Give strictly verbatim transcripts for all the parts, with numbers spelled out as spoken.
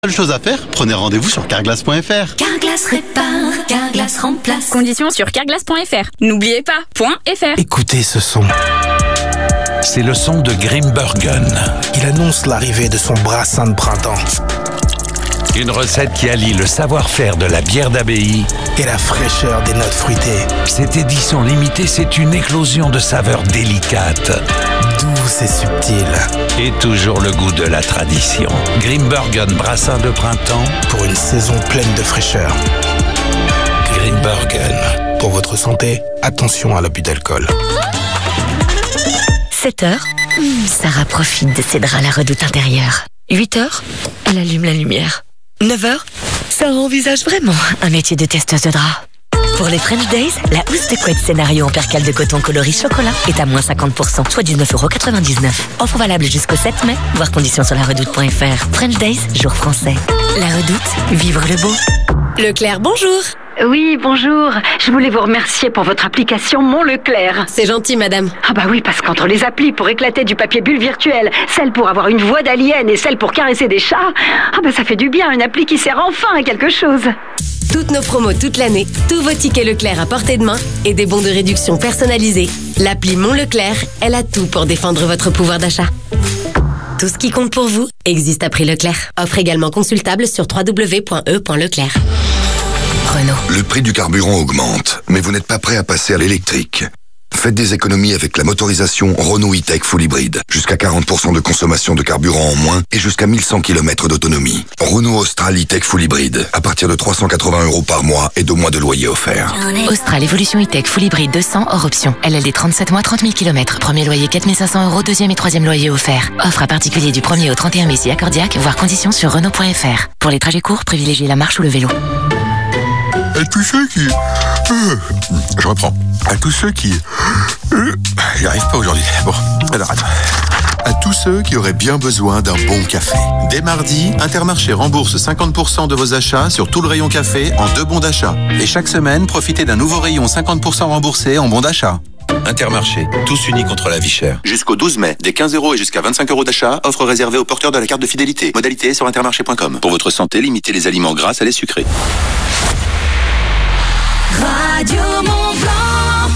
Seule chose à faire, prenez rendez-vous sur carglass point f r. Carglass répare, Carglass remplace. Conditions sur carglass point f r. N'oubliez pas, .fr. Écoutez ce son. C'est le son de Grimbergen. Il annonce l'arrivée de son brassin de printemps. Une recette qui allie le savoir-faire de la bière d'abbaye et la fraîcheur des notes fruitées. Cette édition limitée, c'est une éclosion de saveurs délicates. Douce et subtile. Et toujours le goût de la tradition. Grimbergen brassin de printemps. Pour une saison pleine de fraîcheur. Grimbergen. Pour votre santé, attention à l'abus d'alcool. sept heures, Sarah profite de ses draps à la redoute intérieure. huit heures, elle allume la lumière. neuf heures, Sarah envisage vraiment un métier de testeuse de draps. Pour les French Days, la housse de couette scénario en percale de coton coloris chocolat est à moins cinquante pour cent, soit dix-neuf euros quatre-vingt-dix-neuf. Offre valable jusqu'au sept mai, voir conditions sur la redoute point f r. French Days, jour français. La redoute, vivre le beau. Leclerc, bonjour. Oui, bonjour. Je voulais vous remercier pour votre application Mon Leclerc. C'est gentil, madame. Ah bah oui, parce qu'entre les applis pour éclater du papier bulle virtuel, celle pour avoir une voix d'alien et celle pour caresser des chats, ah bah ça fait du bien, une appli qui sert enfin à quelque chose. Toutes nos promos toute l'année, tous vos tickets Leclerc à portée de main et des bons de réduction personnalisés. L'appli Mon Leclerc, elle a tout pour défendre votre pouvoir d'achat. Tout ce qui compte pour vous existe à prix Leclerc. Offre également consultable sur w w w point e point leclerc. Renault. Le prix du carburant augmente, mais vous n'êtes pas prêt à passer à l'électrique. Faites des économies avec la motorisation Renault E-Tech Full Hybrid. Jusqu'à quarante pour cent de consommation de carburant en moins et jusqu'à mille cent kilomètres d'autonomie. Renault Austral E-Tech Full Hybrid. À partir de trois cent quatre-vingts euros par mois et deux mois de loyer offert. Austral Evolution E-Tech Full Hybrid deux cents hors option. L L D trente-sept mois, trente mille kilomètres. Premier loyer quatre mille cinq cents euros, deuxième et troisième loyer offert. Offre à particulier du premier au trente et un mai si accordiaque, voire conditions sur Renault point f r. Pour les trajets courts, privilégiez la marche ou le vélo. À tous ceux qui... Euh, je reprends. À tous ceux qui... Euh, j'y arrive pas aujourd'hui. Bon, alors attends. À tous ceux qui auraient bien besoin d'un bon café. Dès mardi, Intermarché rembourse cinquante pour cent de vos achats sur tout le rayon café en deux bons d'achat. Et chaque semaine, profitez d'un nouveau rayon cinquante pour cent remboursé en bons d'achat. Intermarché, tous unis contre la vie chère. Jusqu'au douze mai, des quinze euros et jusqu'à vingt-cinq euros d'achat, offre réservée aux porteurs de la carte de fidélité. Modalité sur intermarché point com. Pour votre santé, limitez les aliments gras à lait sucré. Radio Mont Blanc.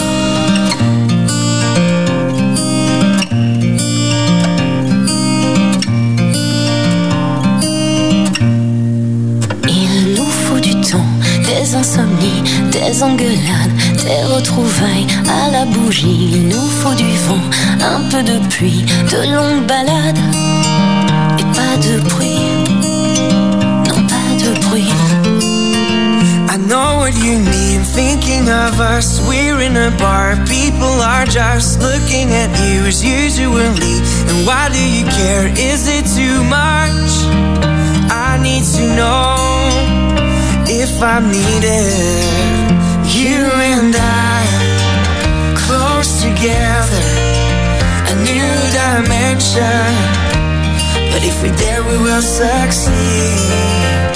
Il nous faut du temps, des insomnies, des engueulades, des retrouvailles à la bougie. Il nous faut du vent, un peu de pluie, de longues balades et pas de bruit. Non, pas de bruit. I know what you need, I'm thinking of us. We're in a bar, people are just looking at you as usually. And why do you care? Is it too much? I need to know if I'm needed. You and I, close together, a new dimension. But if we're there, we will succeed.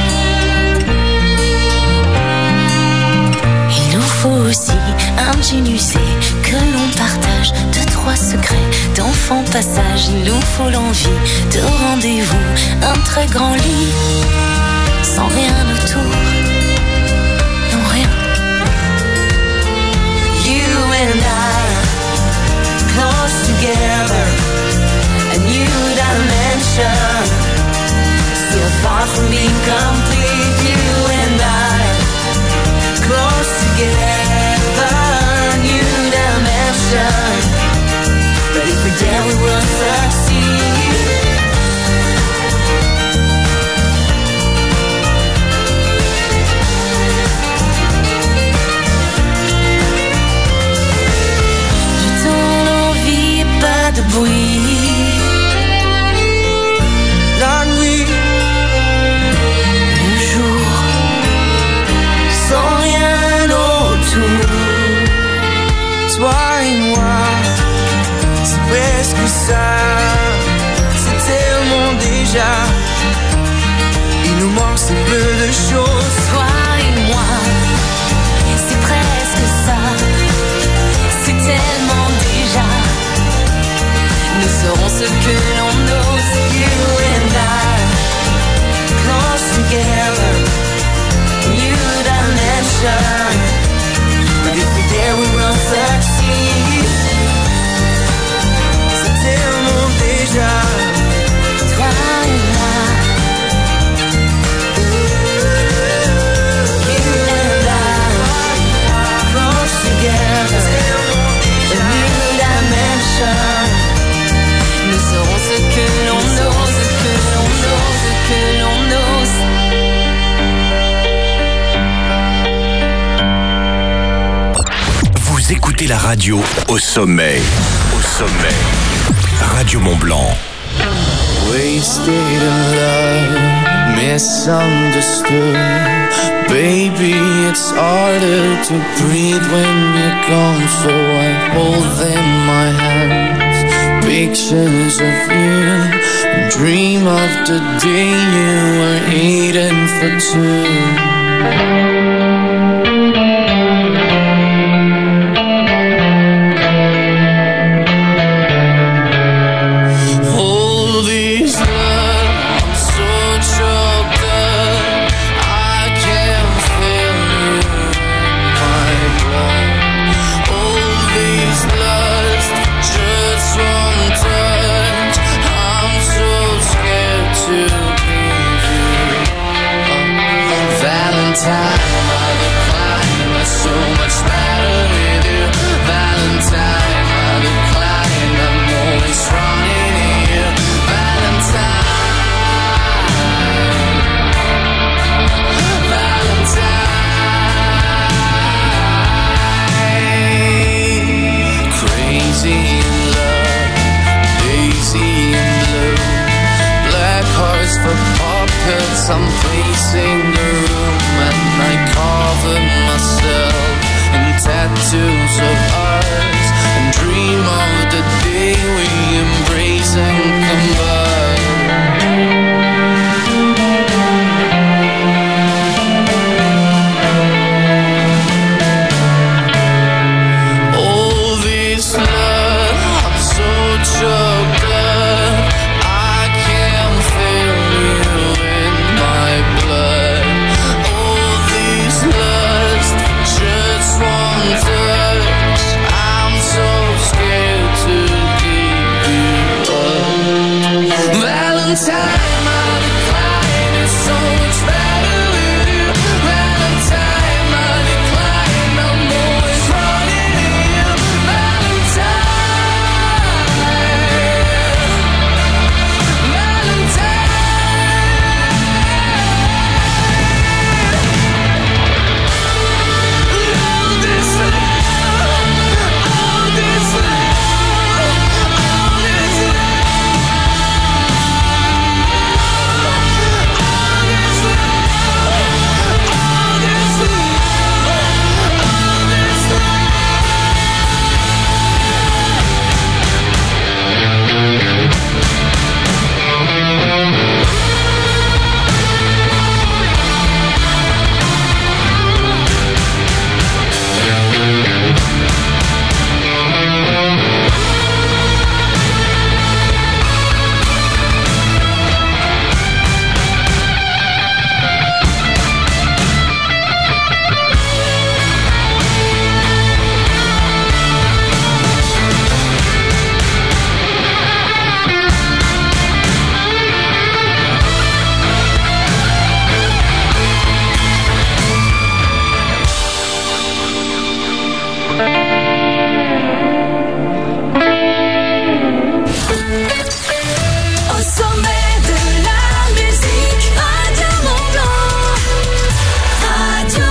Il faut aussi un jean usé que l'on partage, deux, trois secrets d'enfant passage. Il nous faut l'envie de rendez-vous, un très grand lit, sans rien autour, non rien. You and I, close together, a new dimension, still far from being complete. You and I, close together, new dimension. But if we're there, we will succeed. J'ai tant d'envie et pas de bruit. La nuit, le écoutez la radio au sommet. Au sommet. Radio Mont-Blanc. Wasted in love, misunderstood. Baby, it's harder to breathe when you're gone, so I hold in my hands pictures of you and dream of the day you were eating for two. I'm pacing the room and I cover myself in tattoos of ours and dream of the day we embrace and combine. All this love, I'm so choked up, I can't feel you in my blood. All this lust, just one touch, I'm so scared to give you up. Valentine, my decline is so much better with you. Valentine, my decline, I'm always running to you. Valentine, Valentine. All this love, all this love, all this Au sommet de la musique, Radio Mont-Blanc. Radio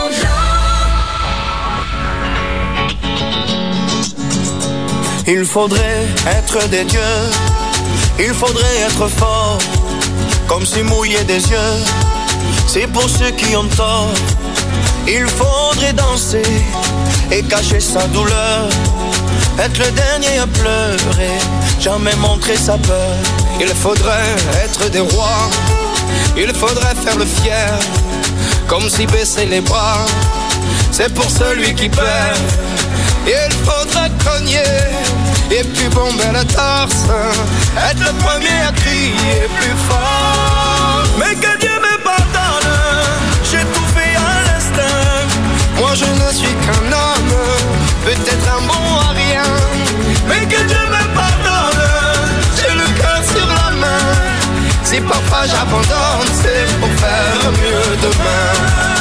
Mont-Blanc. Il faudrait être des dieux, il faudrait être fort, comme si mouiller des yeux, c'est pour ceux qui ont tort. Il faudrait danser et cacher sa douleur, être le dernier à pleurer, jamais montrer sa peur. Il faudrait être des rois, il faudrait faire le fier, comme si baisser les bras, c'est pour celui qui perd. Il faudrait cogner et puis bomber le torse, être le premier à crier plus fort. Mais que Dieu me pardonne, j'ai tout fait à l'instinct. Moi je ne suis qu'un homme, peut-être un bon à rien. Mais que Dieu me pardonne, j'ai le cœur sur la main. Si parfois j'abandonne, c'est pour faire mieux demain.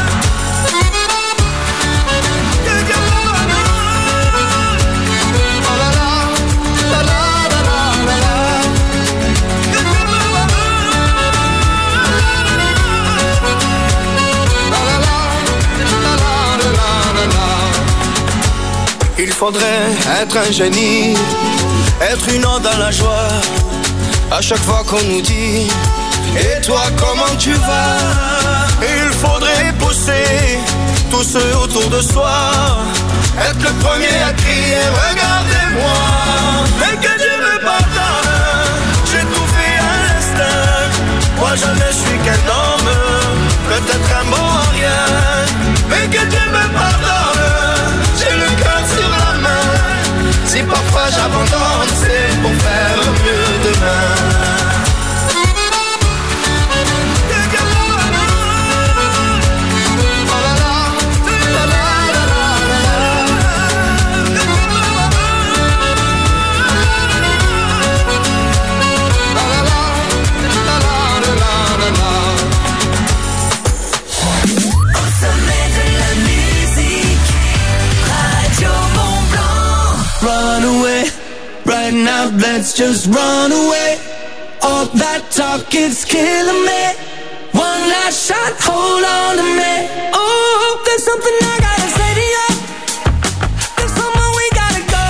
Il faudrait être un génie, être une ode à la joie. À chaque fois qu'on nous dit et toi comment tu vas, il faudrait pousser tous ceux autour de soi, être le premier à crier regardez-moi. Et que Dieu me pardonne, j'ai tout fait à l'instinct. Moi je ne suis qu'un homme, peut-être un bon à rien. Mais que Dieu me pardonne, j'ai le cœur sur la main. Si parfois j'abandonne, c'est pour faire mieux demain. Run away, right now let's just run away. All that talk is killing me. One last shot, hold on to me. Oh, there's something I gotta say to you. There's somewhere we gotta go.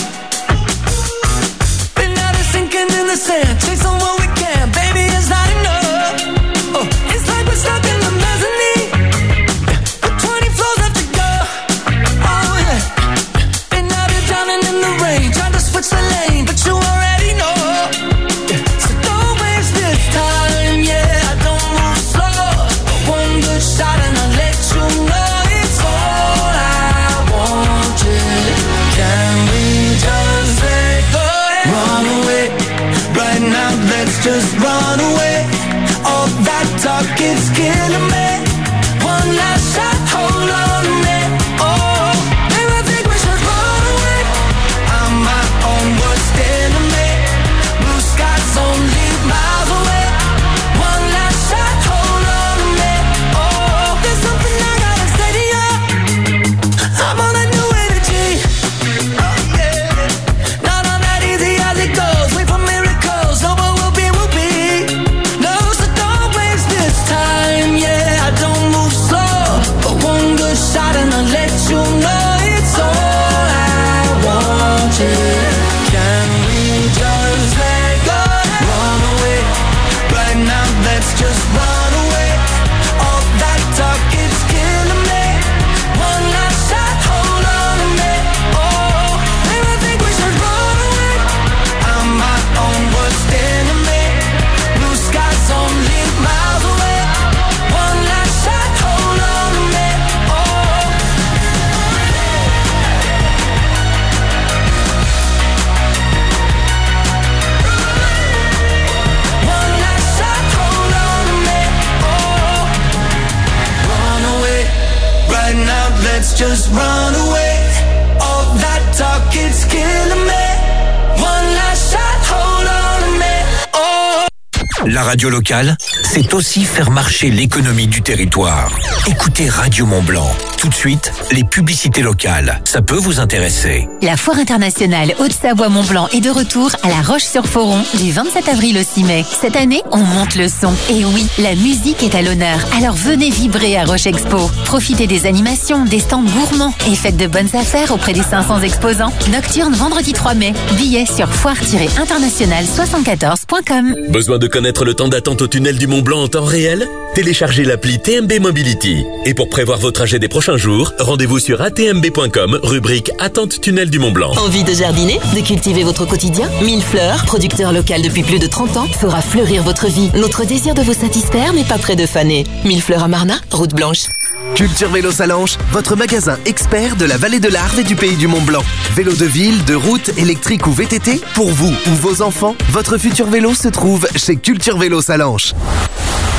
Been out of sinking in the sand, chasing what we can, baby it's not enough. Oh, it's like we're stuck in the mezzanine, with twenty floors left to go. Oh yeah, been out here drowning in the rain, trying to switch the lane, but you already know. Yeah. So don't waste this time, yeah, I don't move slow. One good shot and I'll let you know it's all I want, yeah. Can we just let go and run away? Right now, let's just run away. All that talk is killing me. One last shot, hold on to me. Oh, maybe I think we should run away. I'm my own worst enemy. Blue skies only miles away. One last shot, hold on to me. Oh, there's something I gotta say to you. I'm on a new energy. Oh yeah, not on that easy as it goes. Wait for miracles. No, what will be will be. No, so don't waste this time. Yeah, I don't move slow, but one good shot and I'll let you know it's all I want. Yeah. Can we just let go and run away? Right now, let's just run away. All that talk is killing me. One last shot, hold on to me. Oh, maybe I think we should run away. I'm my own worst enemy. Blue skies only miles away. One last shot, hold on to me. Oh. One last shot, hold on to me. Oh, run away. Right now, let's just run away. All that talk is killing me. One last shot, hold on to me. Oh. La radio locale, c'est aussi faire marcher l'économie du territoire. Écoutez Radio Mont-Blanc. Tout de suite, les publicités locales. Ça peut vous intéresser. La Foire internationale Haute-Savoie-Mont-Blanc est de retour à La Roche-sur-Foron du vingt-sept avril au six mai. Cette année, on monte le son. Et oui, la musique est à l'honneur. Alors venez vibrer à Roche Expo. Profitez des animations, des stands gourmands et faites de bonnes affaires auprès des cinq cents exposants. Nocturne vendredi trois mai. Billets sur foire tiret international soixante-quatorze point com. Besoin de connaître le temps d'attente au tunnel du Mont-Blanc en temps réel? Téléchargez l'appli T M B Mobility. Et pour prévoir vos trajets des prochains jours, rendez-vous sur a t m b point com, rubrique Attente tunnel du Mont-Blanc. Envie de jardiner, de cultiver votre quotidien? Mille Fleurs, producteur local depuis plus de trente ans, fera fleurir votre vie. Notre désir de vous satisfaire n'est pas près de faner. Mille Fleurs à Marna, route blanche. Culture Vélo Salanches, votre magasin expert de la vallée de l'Arve et du pays du Mont-Blanc. Vélo de ville, de route, électrique ou V T T, pour vous ou vos enfants, votre futur vélo se trouve chez Culture Vélo Salanches.